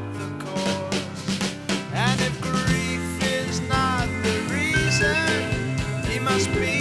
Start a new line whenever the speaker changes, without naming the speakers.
the cause. And if grief is not the reason, he must be